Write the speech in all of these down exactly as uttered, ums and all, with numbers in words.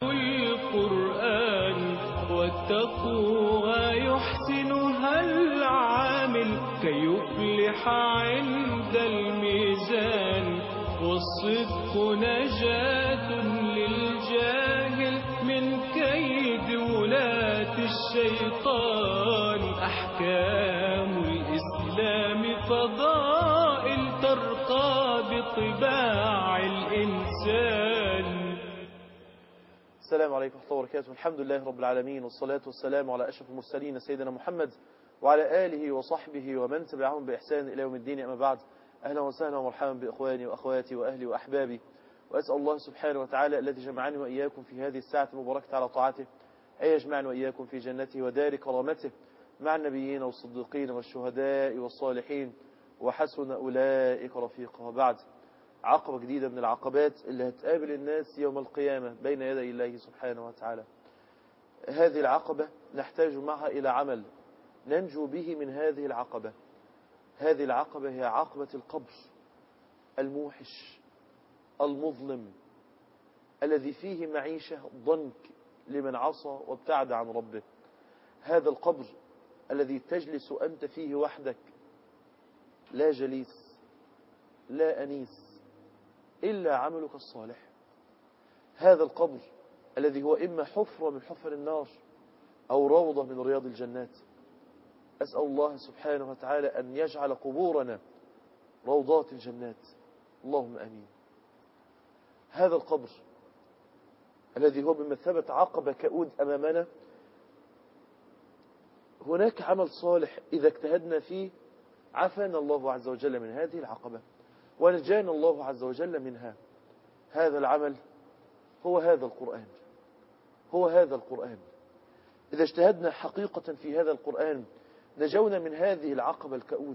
القرآن والتقوى يحسنها العامل كي يفلح عند الميزان، والصدق نجاة للجاهل من كيد ولاة الشيطان. أحكام الإسلام فضائل ترقى بطباع الإنسان. السلام عليكم ورحمة الله وبركاته. الحمد لله رب العالمين، والصلاة والسلام على أشرف المرسلين سيدنا محمد وعلى آله وصحبه ومن تبعهم بإحسان إلى يوم الدين. أما بعد، أهلا وسهلا ومرحبا بإخواني وأخواتي وأهلي وأحبابي، وأسأل الله سبحانه وتعالى الذي جمعني وإياكم في هذه الساعة المباركة على طاعته أن يجمعنا وإياكم في جنته ودار كرامته مع النبيين والصديقين والشهداء والصالحين وحسن أولئك رفيقا. وبعد، عقبة جديدة من العقبات اللي هتقابل الناس يوم القيامة بين يدي الله سبحانه وتعالى. هذه العقبة نحتاج معها إلى عمل ننجو به من هذه العقبة. هذه العقبة هي عقبة القبر الموحش المظلم الذي فيه معيشة ضنك لمن عصى وابتعد عن ربه. هذا القبر الذي تجلس أنت فيه وحدك، لا جليس لا أنيس إلا عملك الصالح. هذا القبر الذي هو إما حفرة من حفر النار أو روضة من رياض الجنات. أسأل الله سبحانه وتعالى أن يجعل قبورنا روضات الجنات، اللهم آمين. هذا القبر الذي هو بمثابة عقبة كؤود أمامنا، هناك عمل صالح إذا اجتهدنا فيه عافانا الله عز وجل من هذه العقبة ونجانا الله عز وجل منها. هذا العمل هو هذا القرآن، هو هذا القرآن. إذا اجتهدنا حقيقة في هذا القرآن نجونا من هذه العقبة الكؤود.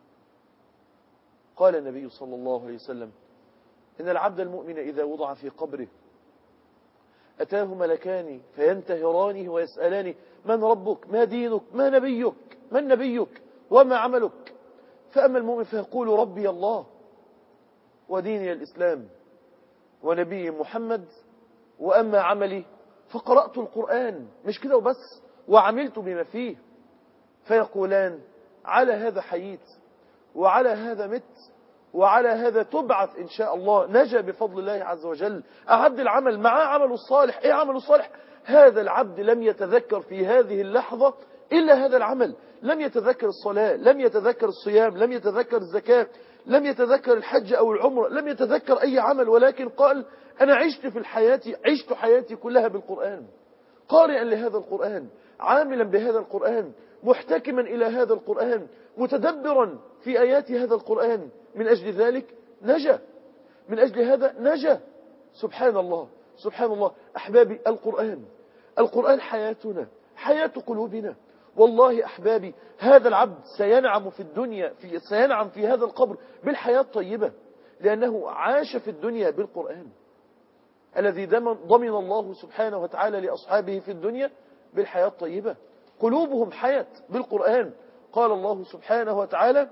قال النبي صلى الله عليه وسلم: إن العبد المؤمن إذا وضع في قبره أتاه ملكان فينتهرانه ويسألانه: من ربك؟ ما دينك؟ ما نبيك؟ من نبيك؟ وما عملك؟ فأما المؤمن فيقول: ربي الله وديني الإسلام ونبي محمد، وأما عملي فقرأت القرآن، مش كده وبس، وعملت بما فيه. فيقولان: على هذا حييت وعلى هذا مت وعلى هذا تبعث إن شاء الله. نجا بفضل الله عز وجل. أعد العمل معاه عمله الصالح. إيه عمله الصالح؟ هذا العبد لم يتذكر في هذه اللحظة إلا هذا العمل. لم يتذكر الصلاة، لم يتذكر الصيام، لم يتذكر الزكاة، لم يتذكر الحج أو العمرة، لم يتذكر أي عمل، ولكن قال: أنا عشت في الحياة عشت حياتي كلها بالقرآن، قارئا لهذا القرآن، عاملا بهذا القرآن، محتكما إلى هذا القرآن، متدبرا في آيات هذا القرآن. من أجل ذلك نجا، من أجل هذا نجا. سبحان الله سبحان الله. أحبابي، القرآن القرآن حياتنا، حياة قلوبنا. والله أحبابي، هذا العبد سينعم في الدنيا في سينعم في هذا القبر بالحياة الطيبة، لأنه عاش في الدنيا بالقرآن الذي ضمن الله سبحانه وتعالى لأصحابه في الدنيا بالحياة الطيبة. قلوبهم حياة بالقرآن. قال الله سبحانه وتعالى: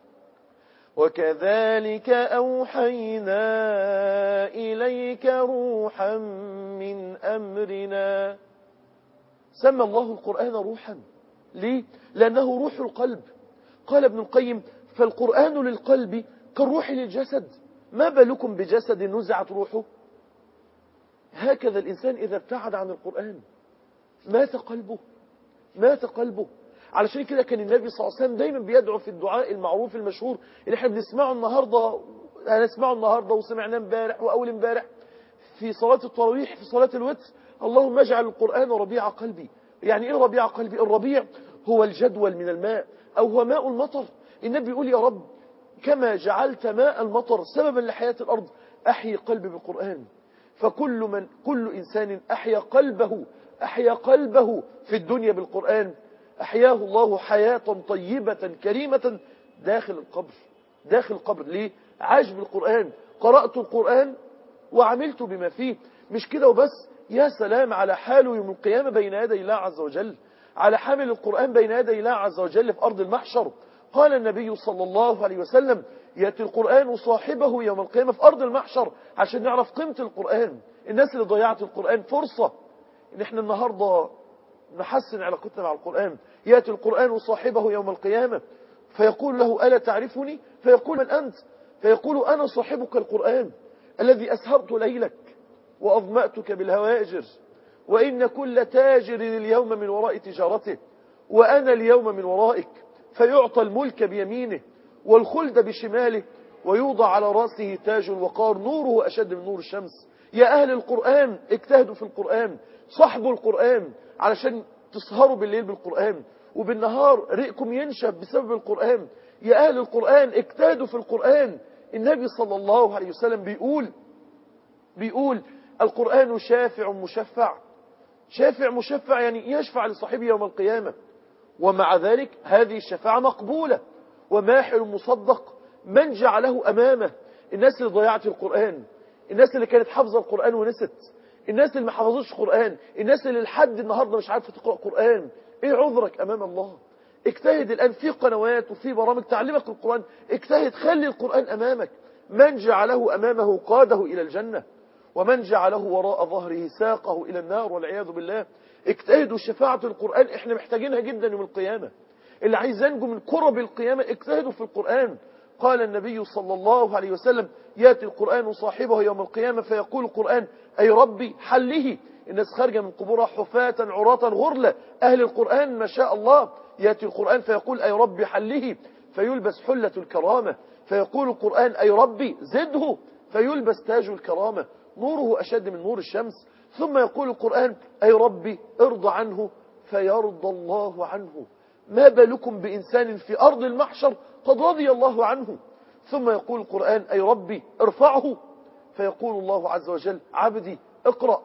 وكذلك أوحينا إليك روحا من أمرنا. سمى الله القرآن روحا. ليه؟ لأنه روح القلب. قال ابن القيم: فالقرآن للقلب كالروح للجسد، ما بالكم بجسد نزعت روحه؟ هكذا الإنسان إذا ابتعد عن القرآن مات قلبه، مات قلبه. علشان كده كان النبي صلى الله عليه وسلم دايما بيدعو في الدعاء المعروف المشهور اللي احنا بنسمعه النهارده هنسمعه النهارده وسمعناه امبارح واول امبارح في صلاة التراويح، في صلاة الوتر: اللهم اجعل القرآن ربيع قلبي. يعني ايه ربيع قلبي؟ الربيع هو الجدول من الماء، او هو ماء المطر. النبي يقول: يا رب، كما جعلت ماء المطر سببا لحياة الارض، احيي قلبي بالقرآن. فكل من كل انسان احيا قلبه احيا قلبه في الدنيا بالقرآن أحياه الله حياة طيبة كريمة داخل القبر. داخل القبر. ليه؟ عاش بالقرآن، قرأت القرآن وعملت بما فيه. مش كده وبس، يا سلام على حاله يوم القيامة بين يدي الله عز وجل، على حامل القرآن بين يدي الله عز وجل في أرض المحشر. قال النبي صلى الله عليه وسلم: يأتي القرآن صاحبه يوم القيامة في أرض المحشر، عشان نعرف قيمة القرآن. الناس اللي ضيعت القرآن فرصة ان احنا النهاردة نحسن علاقتنا مع القرآن. يأتي القرآن صاحبه يوم القيامة فيقول له ألا تعرفني؟ فيقول من أنت؟ فيقول أنا صاحبك القرآن الذي أسهرت ليلك وأظمأتك بالهواجر، وإن كل تاجر اليوم من وراء تجارته، وأنا اليوم من ورائك. فيعطى الملك بيمينه والخلد بشماله، ويوضع على رأسه تاج الوقار نوره أشد من نور الشمس. يا أهل القرآن اجتهدوا في القرآن، صاحبوا القرآن علشان تسهروا بالليل بالقرآن، وبالنهار رئكم ينشف بسبب القرآن. يا أهل القرآن اجتهدوا في القرآن. النبي صلى الله عليه وسلم بيقول بيقول القرآن شافع مشفع. شافع مشفع يعني يشفع لصاحبه يوم القيامة، ومع ذلك هذه الشفاعة مقبولة. وماحل مصدق من جعله أمامه. الناس اللي ضيعت القرآن، الناس اللي كانت حافظة القرآن ونست، الناس اللي ما حفظوش قرآن، الناس اللي لحد النهاردة مش عارفة تقرأ قرآن. ايه عذرك أمام الله؟ اجتهد الآن في قنوات وفي برامج تعلمك القرآن. اجتهد، خلي القرآن أمامك. من جعله أمامه قاده إلى الجنة، ومن جعله وراء ظهره ساقه إلى النار والعياذ بالله. اجتهدوا شفاعة القرآن، احنا محتاجينها جدا يوم القيامة. اللي عايز ينجو من كرب القيامة اجتهدوا في القرآن. قال النبي صلى الله عليه وسلم يأتي القرآن صاحبه يوم القيامة فيقول القرآن أي ربي حله. الناس خارجة من قبورها حفاة عراة غرلة. أهل القرآن ما شاء الله. يأتي القرآن فيقول أي ربي حله، فيلبس حلة الكرامة. فيقول القرآن أي ربي زده، فيلبس تاج الكرامة نوره أشد من نور الشمس. ثم يقول القرآن أي ربي ارضى عنه، فيرضى الله عنه. ما بالكم بإنسان في أرض المحشر قد رضي الله عنه. ثم يقول القرآن أي ربي ارفعه، فيقول الله عز وجل عبدي اقرأ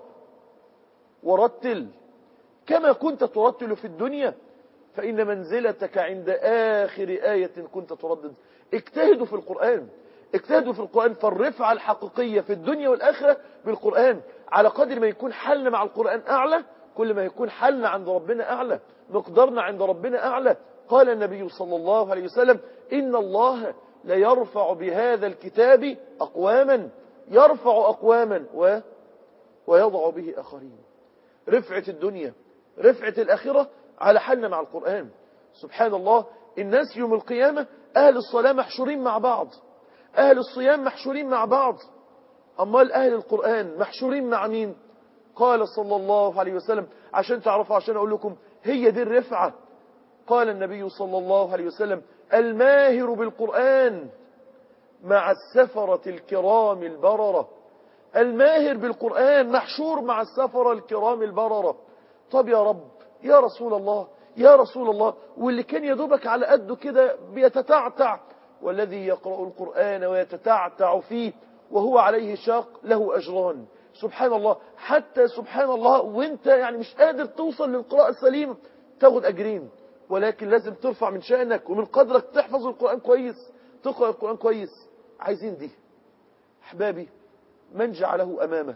ورتل كما كنت ترتل في الدنيا، فإن منزلتك عند آخر آية كنت تردد. اجتهدوا في القرآن، اجتهدوا في القرآن. فالرفعة الحقيقية في الدنيا والآخرة بالقرآن. على قدر ما يكون حلنا مع القرآن أعلى، كل ما يكون حلنا عند ربنا أعلى، مقدارنا عند ربنا أعلى. قال النبي صلى الله عليه وسلم إن الله ليرفع بهذا الكتاب أقواما، يرفع أقواما و... ويضع به آخرين. رفعة الدنيا رفعة الآخرة على حلنا مع القرآن. سبحان الله. الناس يوم القيامة أهل الصلاة محشورين مع بعض، أهل الصيام محشورين مع بعض، أمال أهل القرآن محشورين مع مين؟ قال صلى الله عليه وسلم عشان تعرفوا، عشان أقول لكم هي دي الرفعة. قال النبي صلى الله عليه وسلم الماهر بالقرآن مع السفرة الكرام البررة. الماهر بالقرآن محشور مع السفرة الكرام البررة. طب يا رب، يا رسول الله، يا رسول الله، واللي كان يدوبك على قده كده بيتتعتع، والذي يقرأ القرآن ويتتعتع فيه وهو عليه شاق له أجران. سبحان الله. حتى سبحان الله وانت يعني مش قادر توصل للقراءة السليمة تاخد أجرين، ولكن لازم ترفع من شأنك ومن قدرك تحفظ القرآن كويس، تقرأ القرآن كويس. عايزين دي أحبابي. من جعله أمامه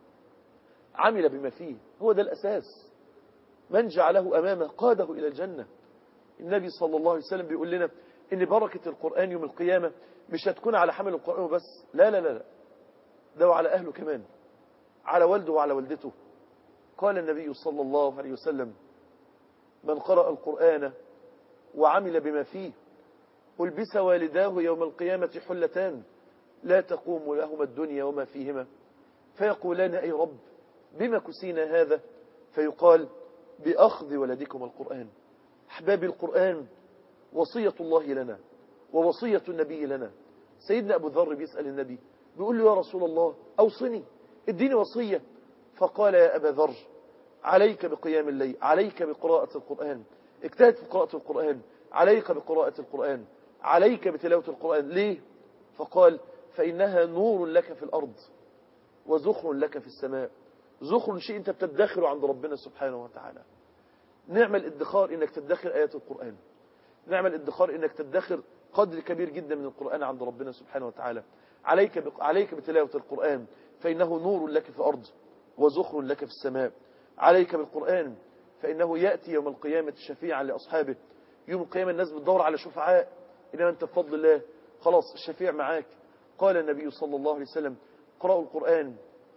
عمل بما فيه، هو ده الأساس. من جعله أمامه قاده إلى الجنة. النبي صلى الله عليه وسلم بيقول لنا إن بركة القرآن يوم القيامة مش هتكون على حمل القرآن بس، لا لا لا لا، ده وعلى أهله كمان، على والده وعلى والدته. قال النبي صلى الله عليه وسلم من قرأ القرآن وعمل بما فيه ألبس والداه يوم القيامة حلتان لا تقوم لهما الدنيا وما فيهما، فيقولان أي رب بما كسينا هذا؟ فيقال بأخذ ولدكم القرآن. أحبابي، القرآن وصية الله لنا ووصية النبي لنا. سيدنا أبو ذر بيسأل النبي بيقول له يا رسول الله أوصني، اديني وصية. فقال يا أبا ذر عليك بقيام الليل، عليك بقراءة القرآن، اجتهد في قراءة القرآن، عليك بقراءة القرآن، عليك بتلاوة القرآن. ليه؟ فقال فإنها نور لك في الأرض وزخر لك في السماء. زخر شيء انت بتدخره عند ربنا سبحانه وتعالى. نعمل ادخار انك تدخر آيات القرآن، نعمل ادخار انك تدخر قدر كبير جدا من القرآن عند ربنا سبحانه وتعالى. عليك ب... عليك بتلاوة القرآن فإنه نور لك في الأرض وزخر لك في السماء. عليك بالقرآن فإنه يأتي يوم القيامة شفيعا لأصحابه. يوم القيامة الناس بتدور على شفعاء، إنما أنت بفضل الله خلاص الشفيع معاك. قال النبي صلى الله عليه وسلم قرأوا القرآن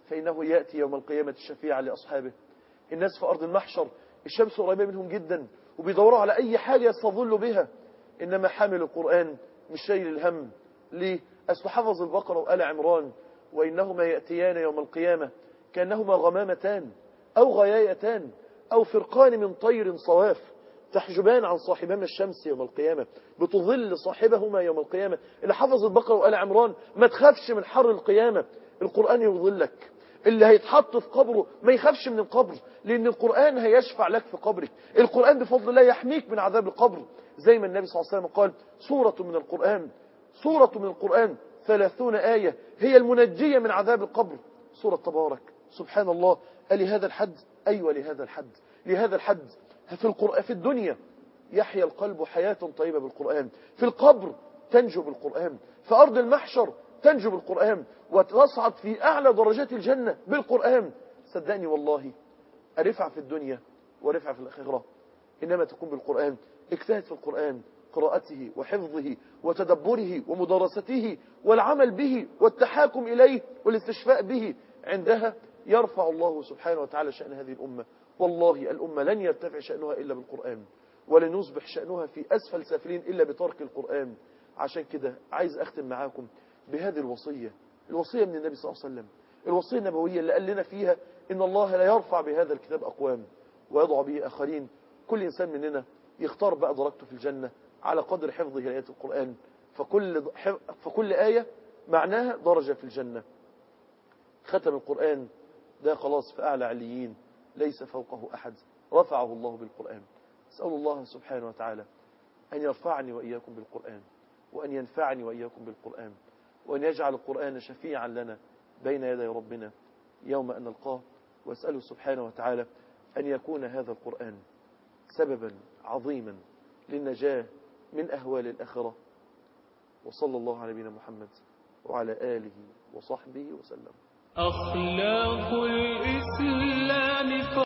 فإنه يأتي يوم القيامة شفيعا لأصحابه. الناس في أرض المحشر الشمس قريبة منهم جدا وبيدوروا على أي حاجة يستظلوا بها، إنما حامل القرآن مش شايل الهم. ليه؟ أصل حفظ البقرة وآل عمران وإنهما يأتيان يوم القيامة كأنهما غمامتان أو غيايتان أو فرقان من طير صواف تحجبان عن صاحبهما الشمس يوم القيامة، بتظل صاحبهما يوم القيامة. اللي حفظ البقرة وآل عمران ما تخافش من حر القيامة، القرآن يظلك. اللي هيتحط في قبره ما يخافش من القبر، لأن القرآن هيشفع لك في قبرك. القرآن بفضل الله يحميك من عذاب القبر، زي ما النبي صلى الله عليه وسلم قال: سورة من القرآن سورة من القرآن ثلاثون آية هي المنجية من عذاب القبر. سورة تبارك. سبحان الله، لهذا الحد؟ أيوة لهذا الحد، لهذا الحد. في القرآن في الدنيا يحيا القلب حياة طيبة بالقرآن، في القبر تنجو بالقرآن، في أرض المحشر تنجو بالقرآن، وتصعد في أعلى درجات الجنة بالقرآن. صدقني والله، أرفع في الدنيا ورفع في الآخرة إنما تكون بالقرآن. اجتهد في القرآن، قراءته وحفظه وتدبره ومدارسته والعمل به والتحاكم إليه والاستشفاء به. عندها يرفع الله سبحانه وتعالى شأن هذه الأمة. والله الأمة لن يرتفع شأنها إلا بالقرآن، ولن يصبح شأنها في أسفل سافلين إلا بترك القرآن. عشان كده عايز أختم معاكم بهذه الوصية، الوصية من النبي صلى الله عليه وسلم، الوصية النبوية اللي قال لنا فيها إن الله لا يرفع بهذا الكتاب أقوام ويضع به آخرين. كل إنسان مننا يختار بقى درجته في الجنة على قدر حفظه لآيات القرآن، فكل, فكل آية معناها درجة في الجنة. ختم القرآن ده خلاص في أعلى عليين ليس فوقه أحد، رفعه الله بالقرآن. أسأل الله سبحانه وتعالى أن يرفعني وإياكم بالقرآن، وأن ينفعني وإياكم بالقرآن، وأن يجعل القرآن شفيعا لنا بين يدي ربنا يوم أن نلقاه. وأسأله سبحانه وتعالى أن يكون هذا القرآن سببا عظيما للنجاة من أهوال الآخرة. وصلى الله على نبينا محمد وعلى آله وصحبه وسلم. أخلاق الإسلام